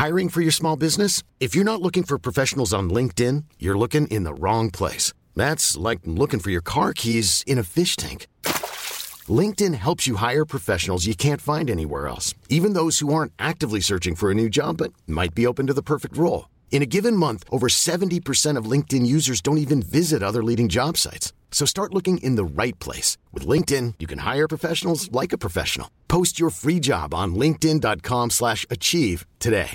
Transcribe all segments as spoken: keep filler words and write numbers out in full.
Hiring for your small business? If you're not looking for professionals on LinkedIn, you're looking in the wrong place. That's like looking for your car keys in a fish tank. LinkedIn helps you hire professionals you can't find anywhere else, even those who aren't actively searching for a new job but might be open to the perfect role. In a given month, over seventy percent of LinkedIn users don't even visit other leading job sites. So start looking in the right place. With LinkedIn, you can hire professionals like a professional. Post your free job on linkedin.com slash achieve today.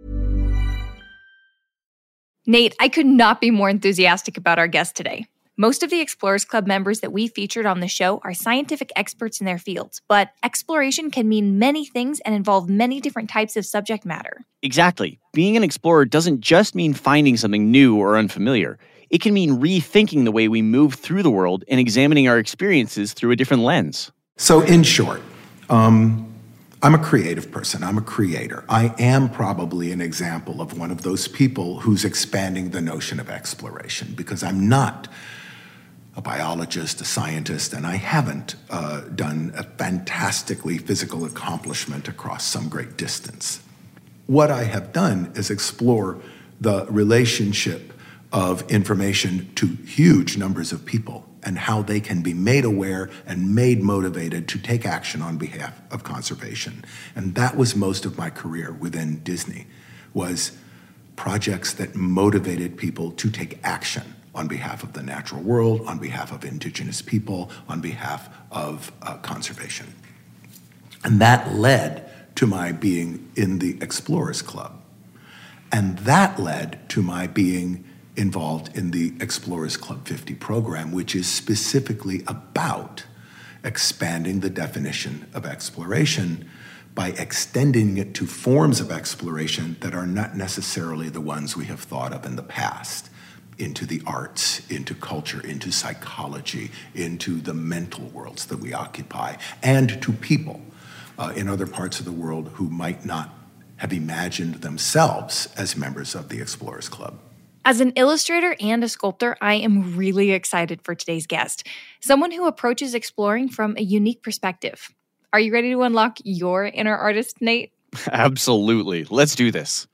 Nate, I could not be more enthusiastic about our guest today. Most of the Explorers Club members that we featured on the show are scientific experts in their fields, but exploration can mean many things and involve many different types of subject matter. Exactly. Being an explorer doesn't just mean finding something new or unfamiliar. It can mean rethinking the way we move through the world and examining our experiences through a different lens. So in short, um, I'm a creative person. I'm a creator. I am probably an example of one of those people who's expanding the notion of exploration, because I'm not a biologist, a scientist, and I haven't uh, done a fantastically physical accomplishment across some great distance. What I have done is explore the relationship of information to huge numbers of people and how they can be made aware and made motivated to take action on behalf of conservation. And that was most of my career within Disney, was projects that motivated people to take action on behalf of the natural world, on behalf of indigenous people, on behalf of uh, conservation. And that led to my being in the Explorers Club. And that led to my being involved in the Explorers Club fifty program, which is specifically about expanding the definition of exploration by extending it to forms of exploration that are not necessarily the ones we have thought of in the past, into the arts, into culture, into psychology, into the mental worlds that we occupy, and to people uh, in other parts of the world who might not have imagined themselves as members of the Explorers Club. As an illustrator and a sculptor, I am really excited for today's guest, someone who approaches exploring from a unique perspective. Are you ready to unlock your inner artist, Nate? Absolutely. Let's do this.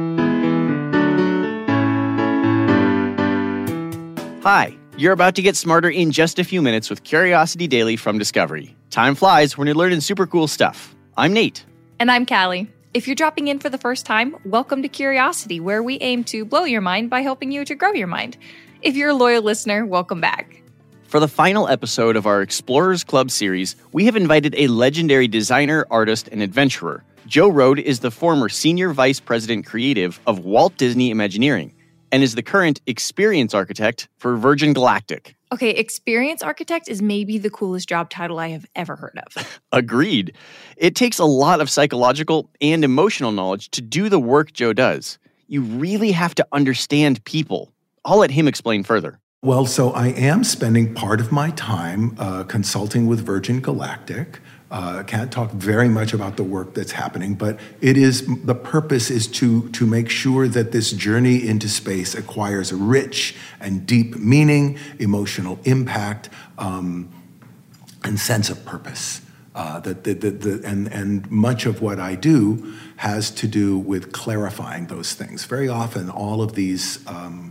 Hi, you're about to get smarter in just a few minutes with Curiosity Daily from Discovery. Time flies when you're learning super cool stuff. I'm Nate. And I'm Callie. If you're dropping in for the first time, welcome to Curiosity, where we aim to blow your mind by helping you to grow your mind. If you're a loyal listener, welcome back. For the final episode of our Explorers Club series, we have invited a legendary designer, artist, and adventurer. Joe Rohde is the former Senior Vice President Creative of Walt Disney Imagineering and is the current Experience Architect for Virgin Galactic. Okay, Experience Architect is maybe the coolest job title I have ever heard of. Agreed. It takes a lot of psychological and emotional knowledge to do the work Joe does. You really have to understand people. I'll let him explain further. Well, so I am spending part of my time uh, consulting with Virgin Galactic. I uh, can't talk very much about the work that's happening, but it is the purpose is to, to make sure that this journey into space acquires a rich and deep meaning, emotional impact, um, and sense of purpose. Uh, that the, the, the, and, and much of what I do has to do with clarifying those things. Very often, all of these um,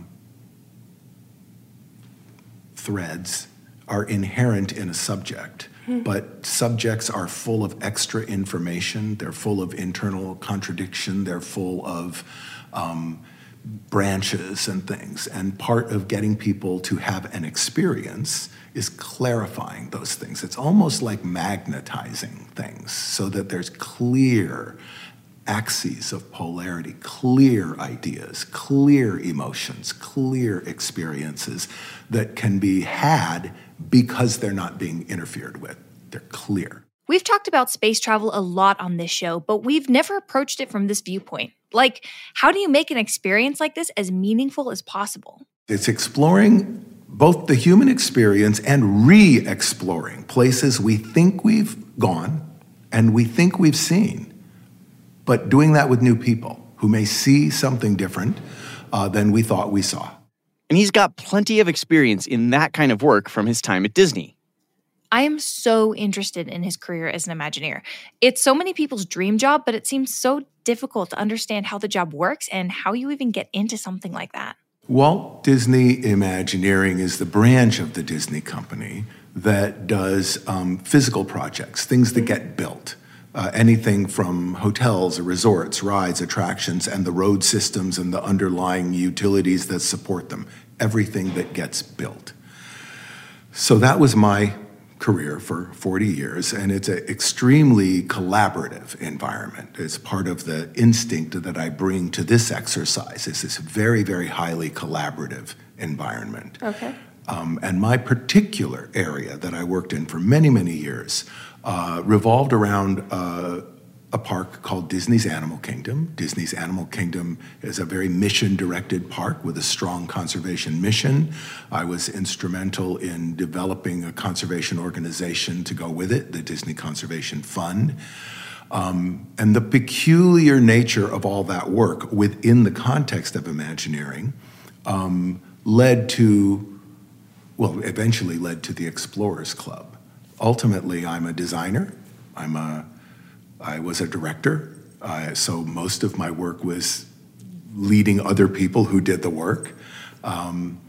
threads are inherent in a subject. But subjects are full of extra information. They're full of internal contradiction. They're full of um, branches and things. And part of getting people to have an experience is clarifying those things. It's almost like magnetizing things so that there's clear axes of polarity, clear ideas, clear emotions, clear experiences that can be had because they're not being interfered with. They're clear. We've talked about space travel a lot on this show, but we've never approached it from this viewpoint. Like, how do you make an experience like this as meaningful as possible? It's exploring both the human experience and re-exploring places we think we've gone and we think we've seen, but doing that with new people who may see something different uh, than we thought we saw. And he's got plenty of experience in that kind of work from his time at Disney. I am so interested in his career as an Imagineer. It's so many people's dream job, but it seems so difficult to understand how the job works and how you even get into something like that. Walt Disney Imagineering is the branch of the Disney company that does um, physical projects, things that get built. Uh, anything from hotels or resorts, rides, attractions, and the road systems and the underlying utilities that support them. Everything that gets built. So that was my career for forty years, and it's an extremely collaborative environment. It's part of the instinct that I bring to this exercise. It's this very, very highly collaborative environment. Okay. Um, and my particular area that I worked in for many, many years uh, revolved around uh, a park called Disney's Animal Kingdom. Disney's Animal Kingdom is a very mission-directed park with a strong conservation mission. I was instrumental in developing a conservation organization to go with it, the Disney Conservation Fund. Um, and the peculiar nature of all that work within the context of Imagineering um, led to, well, eventually led to the Explorers Club. Ultimately, I'm a designer. I'm a I was a director, uh, so most of my work was leading other people who did the work. Um,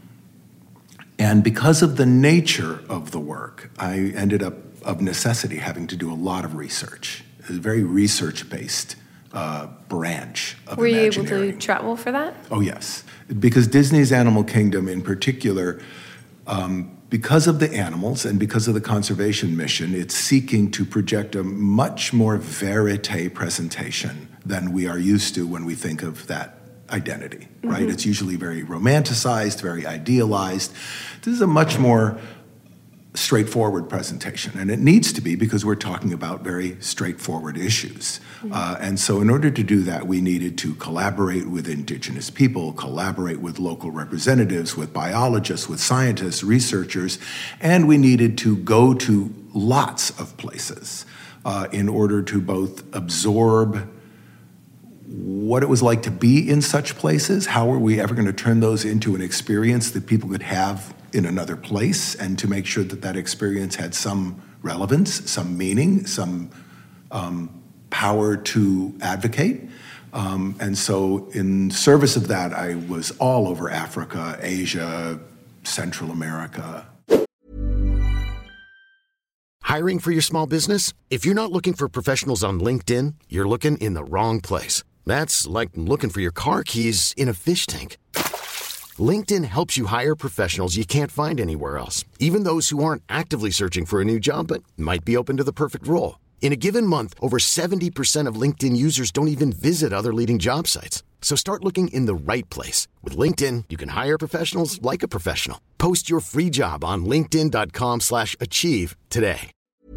and because of the nature of the work, I ended up, of necessity, having to do a lot of research. It was a very research-based uh, branch of Were you able Imagineering. to travel for that? Oh, yes. Because Disney's Animal Kingdom in particular, um, because of the animals and because of the conservation mission, it's seeking to project a much more verite presentation than we are used to when we think of that identity, right? Mm-hmm. It's usually very romanticized, very idealized. This is a much more straightforward presentation, and it needs to be because we're talking about very straightforward issues. Mm-hmm. Uh, and so in order to do that, we needed to collaborate with indigenous people, collaborate with local representatives, with biologists, with scientists, researchers, and we needed to go to lots of places uh, in order to both absorb what it was like to be in such places. How were we ever going to turn those into an experience that people could have in another place, and to make sure that that experience had some relevance, some meaning, some um, power to advocate. Um, and so in service of that, I was all over Africa, Asia, Central America. Hiring for your small business? If you're not looking for professionals on LinkedIn, you're looking in the wrong place. That's like looking for your car keys in a fish tank. LinkedIn helps you hire professionals you can't find anywhere else, even those who aren't actively searching for a new job but might be open to the perfect role. In a given month, over seventy percent of LinkedIn users don't even visit other leading job sites. So start looking in the right place. With LinkedIn, you can hire professionals like a professional. Post your free job on linkedin dot com slash achieve today.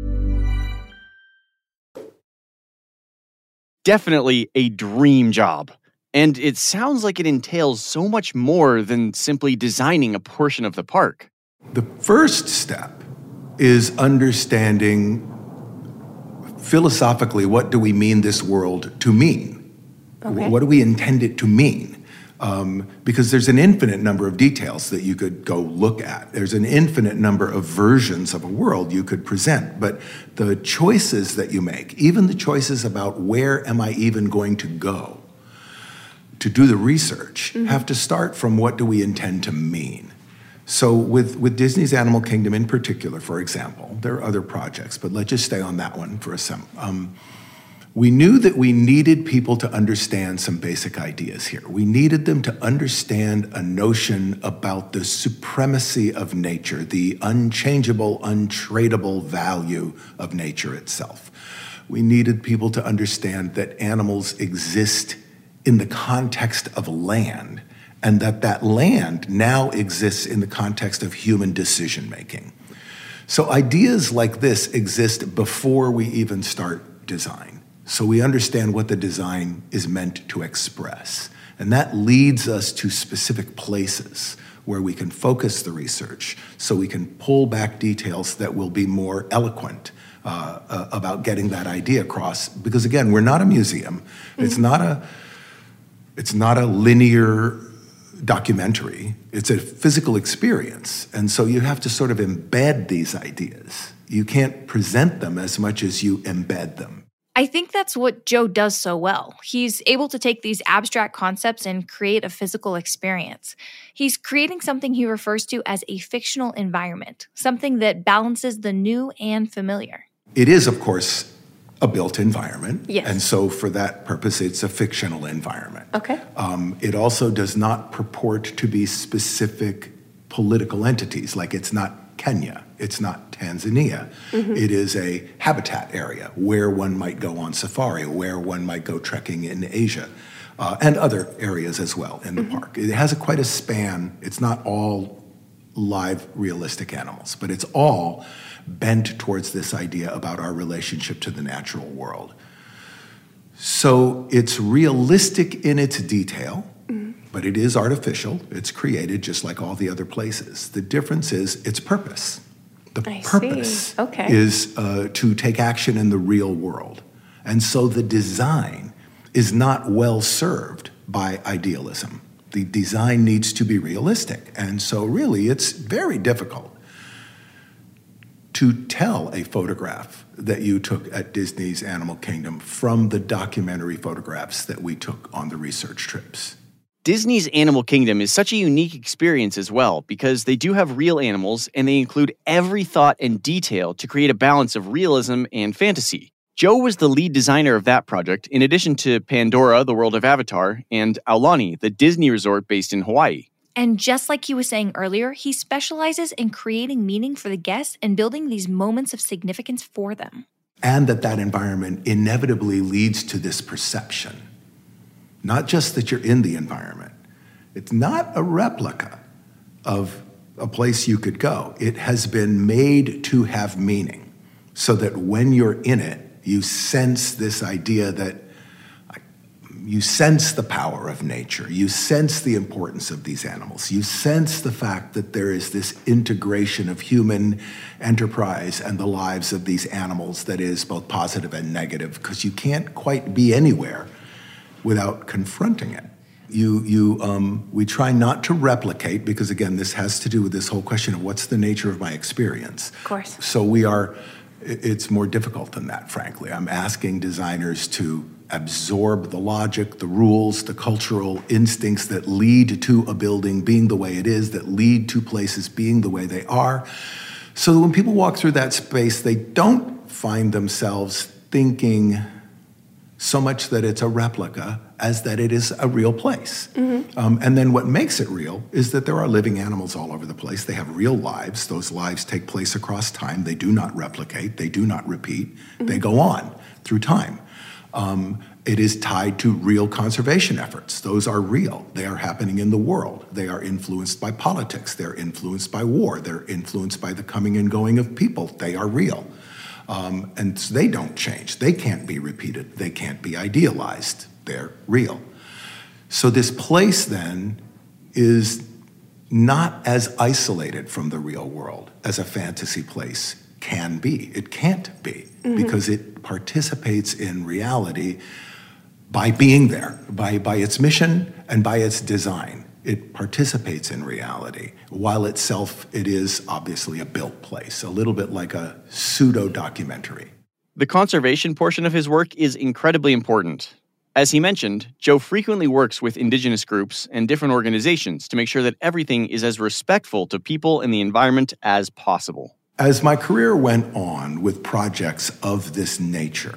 Definitely a dream job. And it sounds like it entails so much more than simply designing a portion of the park. The first step is understanding philosophically, what do we mean this world to mean? Okay. What do we intend it to mean? Um, because there's an infinite number of details that you could go look at. There's an infinite number of versions of a world you could present. But the choices that you make, even the choices about where am I even going to go, to do the research, mm-hmm. have to start from what do we intend to mean. So with, with Disney's Animal Kingdom in particular, for example, there are other projects, but let's just stay on that one for a second. Um, we knew that we needed people to understand some basic ideas here. We needed them to understand a notion about the supremacy of nature, the unchangeable, untradeable value of nature itself. We needed people to understand that animals exist in the context of land, and that that land now exists in the context of human decision-making. So ideas like this exist before we even start design. So we understand what the design is meant to express. And that leads us to specific places where we can focus the research so we can pull back details that will be more eloquent uh, uh, about getting that idea across. Because again, we're not a museum. Mm-hmm. It's not a It's not a linear documentary. It's a physical experience. And so you have to sort of embed these ideas. You can't present them as much as you embed them. I think that's what Joe does so well. He's able to take these abstract concepts and create a physical experience. He's creating something he refers to as a fictional environment, something that balances the new and familiar. It is, of course, a built environment. Yes. And so for that purpose, it's a fictional environment. Okay. Um, it also does not purport to be specific political entities, like it's not Kenya, it's not Tanzania. Mm-hmm. It is a habitat area where one might go on safari, where one might go trekking in Asia, uh, and other areas as well in the mm-hmm. park. It has a, quite a span. It's not all live, realistic animals, but it's all bent towards this idea about our relationship to the natural world. So it's realistic in its detail, but it is artificial. It's created just like all the other places. The difference is its purpose. The I purpose see. Okay. is uh, to take action in the real world. And so the design is not well served by idealism. The design needs to be realistic. And so really it's very difficult to tell a photograph that you took at Disney's Animal Kingdom from the documentary photographs that we took on the research trips. Disney's Animal Kingdom is such a unique experience as well because they do have real animals and they include every thought and detail to create a balance of realism and fantasy. Joe was the lead designer of that project, in addition to Pandora, the world of Avatar, and Aulani, the Disney resort based in Hawaii. And just like he was saying earlier, he specializes in creating meaning for the guests and building these moments of significance for them. And that that environment inevitably leads to this perception. Not just that you're in the environment. It's not a replica of a place you could go. It has been made to have meaning so that when you're in it, you sense this idea that you sense the power of nature. You sense the importance of these animals. You sense the fact that there is this integration of human enterprise and the lives of these animals that is both positive and negative, because you can't quite be anywhere without confronting it. You, you, um, we try not to replicate, because again, this has to do with this whole question of what's the nature of my experience. Of course. So we are, it's more difficult than that, frankly. I'm asking designers to absorb the logic, the rules, the cultural instincts that lead to a building being the way it is, that lead to places being the way they are, so that when people walk through that space, they don't find themselves thinking so much that it's a replica as that it is a real place. Mm-hmm. Um, and then what makes it real is that there are living animals all over the place. They have real lives. Those lives take place across time. They do not replicate. They do not repeat. Mm-hmm. They go on through time. Um, it is tied to real conservation efforts. Those are real. They are happening in the world. They are influenced by politics. They're influenced by war. They're influenced by the coming and going of people. They are real. Um, and they don't change. They can't be repeated. They can't be idealized. They're real. So this place then is not as isolated from the real world as a fantasy place can be. It can't be, mm-hmm. because it participates in reality by being there, by, by its mission and by its design. It participates in reality, while itself it is obviously a built place, a little bit like a pseudo-documentary. The conservation portion of his work is incredibly important. As he mentioned, Joe frequently works with indigenous groups and different organizations to make sure that everything is as respectful to people and the environment as possible. As my career went on with projects of this nature,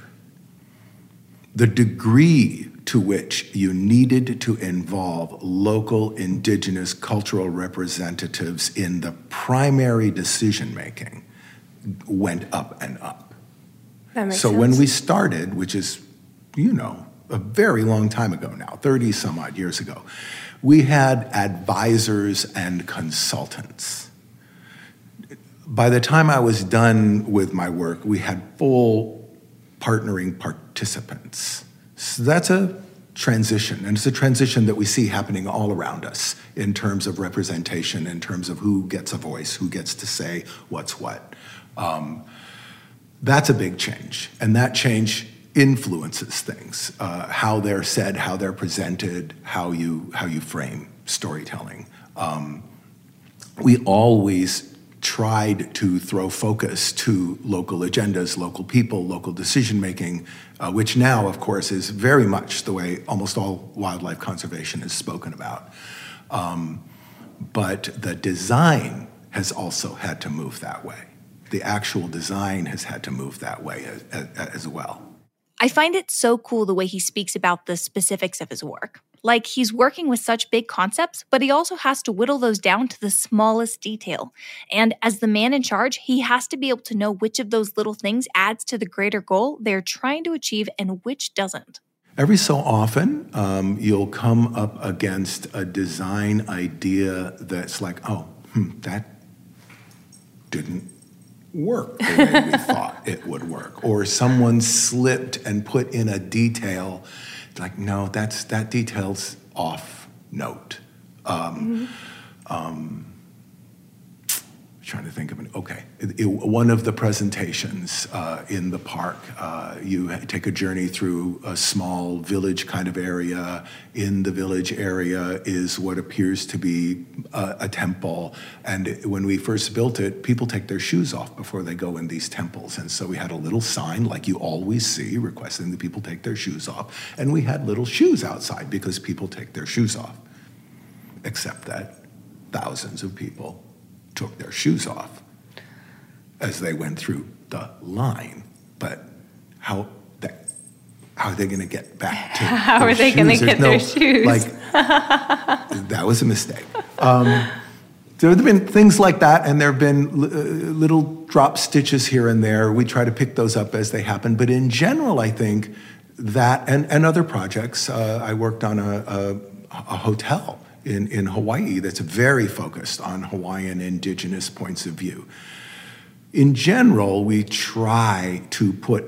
the degree to which you needed to involve local indigenous cultural representatives in the primary decision-making went up and up. That makes so sense. When we started, which is, you know, a very long time ago now, thirty some odd years ago, we had advisors and consultants. By the time I was done with my work, we had full partnering participants. So that's a transition, and it's a transition that we see happening all around us in terms of representation, in terms of who gets a voice, who gets to say what's what. Um, that's a big change, and that change influences things, uh, how they're said, how they're presented, how you how you frame storytelling. Um, we always tried to throw focus to local agendas, local people, local decision-making, uh, which now, of course, is very much the way almost all wildlife conservation is spoken about. Um, but the design has also had to move that way. The actual design has had to move that way as, as, as well. I find it so cool the way he speaks about the specifics of his work. Like, he's working with such big concepts, but he also has to whittle those down to the smallest detail. And as the man in charge, he has to be able to know which of those little things adds to the greater goal they're trying to achieve and which doesn't. Every so often, um, you'll come up against a design idea that's like, oh, hmm, that didn't work the way we thought it would work. Or someone slipped and put in a detail, like, no, that's that detail's off note. Um, mm-hmm. um, trying to think of an, okay. It, it, one of the presentations uh, in the park, uh, you take a journey through a small village kind of area. In the village area is what appears to be a, a temple. And when we first built it, people take their shoes off before they go in these temples. And so we had a little sign, like you always see, requesting that people take their shoes off. And we had little shoes outside because people take their shoes off. Except that thousands of people took their shoes off as they went through the line. But how that, how are they going to get back to How their are they going to get no, their shoes? Like, that was a mistake. Um, there have been things like that, and there have been l- little drop stitches here and there. We try to pick those up as they happen. But in general, I think that, and, and other projects, uh, I worked on a, a, a hotel In, in Hawaii that's very focused on Hawaiian indigenous points of view. In general, we try to put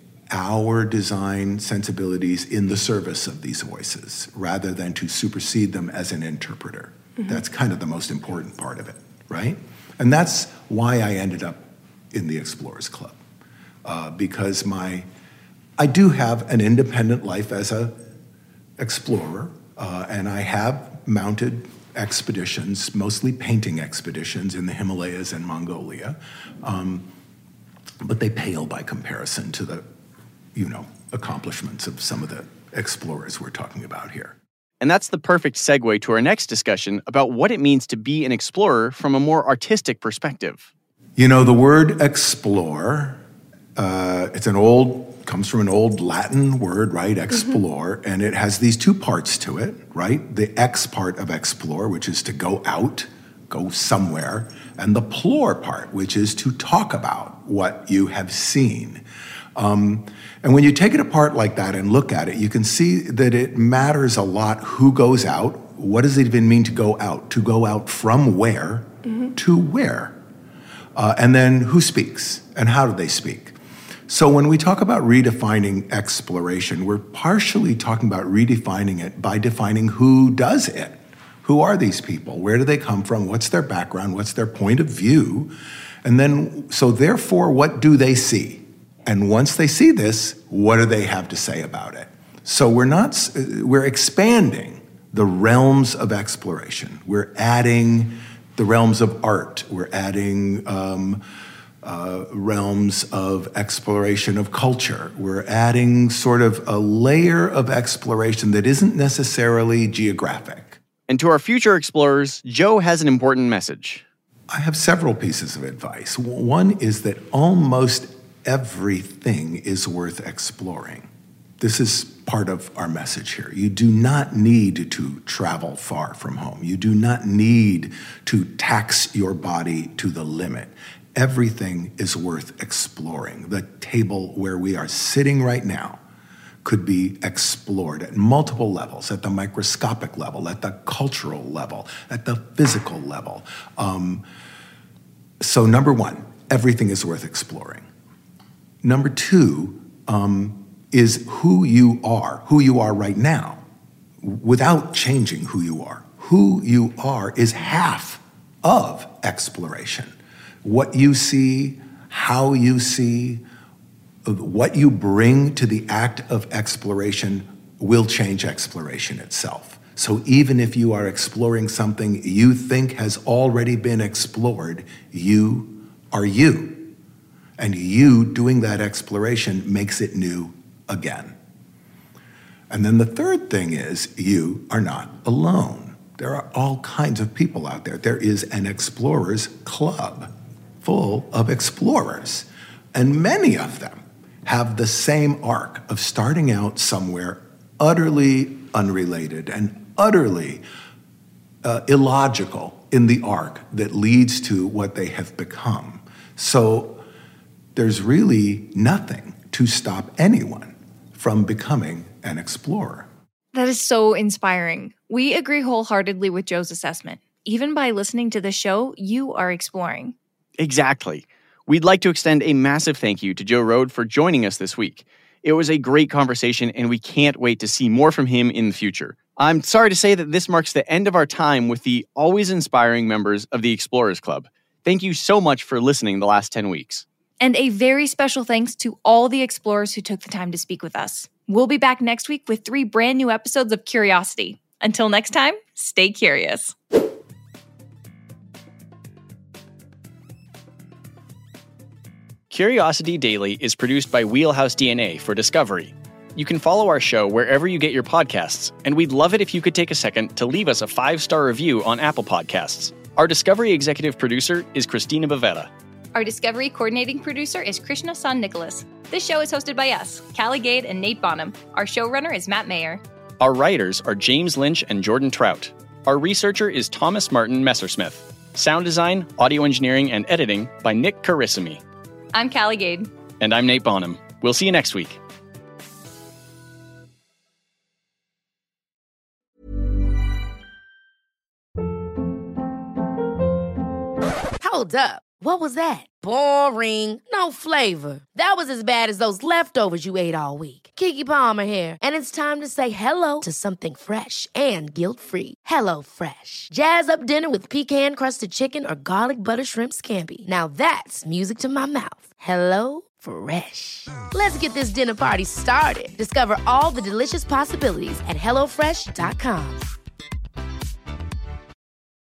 our design sensibilities in the service of these voices rather than to supersede them as an interpreter. Mm-hmm. That's kind of the most important part of it, right? And that's why I ended up in the Explorers Club, uh, because my, I do have an independent life as a explorer, uh, and I have mounted expeditions, mostly painting expeditions in the Himalayas and Mongolia, um, but they pale by comparison to the, you know, accomplishments of some of the explorers we're talking about here. And that's the perfect segue to our next discussion about what it means to be an explorer from a more artistic perspective. You know, the word explore, uh, it's an old, comes from an old Latin word, right? Explore, mm-hmm. and it has these two parts to it, right? The ex part of explore, which is to go out, go somewhere, and the plore part, which is to talk about what you have seen. Um, and when you take it apart like that and look at it, you can see that it matters a lot who goes out. What does it even mean to go out? To go out from where mm-hmm. to where? Uh, and then who speaks and how do they speak? So when we talk about redefining exploration, we're partially talking about redefining it by defining who does it. Who are these people? Where do they come from? What's their background? What's their point of view? And then, so therefore, what do they see? And once they see this, what do they have to say about it? So we're not, we're expanding the realms of exploration. We're adding the realms of art. We're adding um, Uh, realms of exploration of culture. We're adding sort of a layer of exploration that isn't necessarily geographic. And to our future explorers, Joe has an important message. I have several pieces of advice. One is that almost everything is worth exploring. This is part of our message here. You do not need to travel far from home. You do not need to tax your body to the limit. Everything is worth exploring. The table where we are sitting right now could be explored at multiple levels, at the microscopic level, at the cultural level, at the physical level. Um, so number one, everything is worth exploring. Number two um, is who you are, who you are right now, without changing who you are. Who you are is half of exploration. What you see, how you see, what you bring to the act of exploration will change exploration itself. So even if you are exploring something you think has already been explored, you are you. And you doing that exploration makes it new again. And then the third thing is you are not alone. There are all kinds of people out there. There is an explorers club full of explorers. And many of them have the same arc of starting out somewhere utterly unrelated and utterly uh, illogical in the arc that leads to what they have become. So there's really nothing to stop anyone from becoming an explorer. That is so inspiring. We agree wholeheartedly with Joe's assessment. Even by listening to the show, you are exploring. Exactly. We'd like to extend a massive thank you to Joe Rohde for joining us this week. It was a great conversation, and we can't wait to see more from him in the future. I'm sorry to say that this marks the end of our time with the always inspiring members of the Explorers Club. Thank you so much for listening the last ten weeks. And a very special thanks to all the explorers who took the time to speak with us. We'll be back next week with three brand new episodes of Curiosity. Until next time, stay curious. Curiosity Daily is produced by Wheelhouse D N A for Discovery. You can follow our show wherever you get your podcasts, and we'd love it if you could take a second to leave us a five-star review on Apple Podcasts. Our Discovery executive producer is Christina Bavetta. Our Discovery coordinating producer is Krishna San Nicholas. This show is hosted by us, Callie Gade and Nate Bonham. Our showrunner is Matt Mayer. Our writers are James Lynch and Jordan Trout. Our researcher is Thomas Martin Messersmith. Sound design, audio engineering, and editing by Nick Carissimi. I'm Callie Gade. And I'm Nate Bonham. We'll see you next week. Hold up. What was that? Boring. No flavor. That was as bad as those leftovers you ate all week. Keke Palmer here. And it's time to say hello to something fresh and guilt-free. Hello Fresh. Jazz up dinner with pecan-crusted chicken or garlic butter shrimp scampi. Now that's music to my mouth. Hello Fresh. Let's get this dinner party started. Discover all the delicious possibilities at hello fresh dot com.